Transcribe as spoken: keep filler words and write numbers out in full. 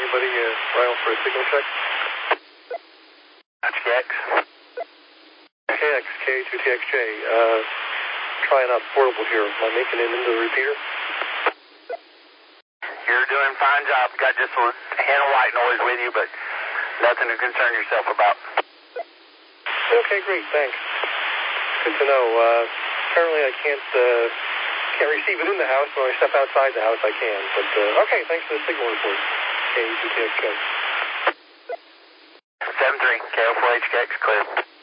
anybody uh, around for a signal check? That's K X. K X, K two T X J. Uh, trying out portable here. Am I making it into the repeater? You're doing a fine job. Got just a hint of white noise with you, but nothing to concern yourself about. Okay, great. Thanks. Good to know. Uh, apparently I can't uh, can't receive it in the house. When I step outside the house, I can. But, uh, okay, thanks for the signal report. K two T X J. seven three, K O four H K X, clear.